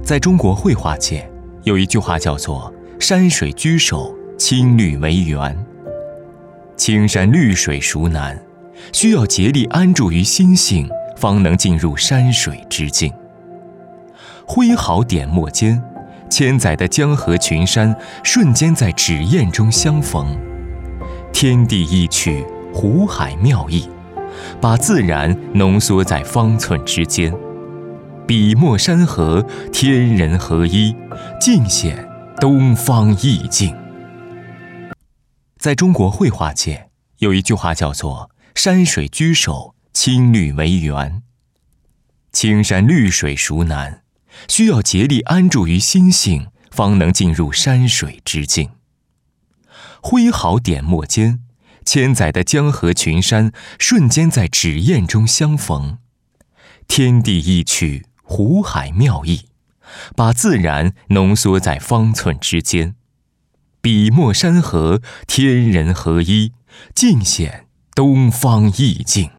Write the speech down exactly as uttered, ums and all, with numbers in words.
在中国绘画界，有一句话叫做“山水居首，青绿为源”。青山绿水孰难，需要竭力安住于心性，方能进入山水之境。挥毫点墨间，千载的江河群山瞬间在纸砚中相逢，天地意趣，湖海妙意，把自然浓缩在方寸之间。笔墨山河，天人合一，尽显东方意境。在中国绘画界，有一句话叫做“山水居首，青绿为源”。青山绿水孰难，需要竭力安住于心性，方能进入山水之境。挥毫点墨间，千载的江河群山瞬间在纸砚中相逢，天地意趣，湖海妙意，把自然浓缩在方寸之间。笔墨山河，天人合一，尽显东方意境。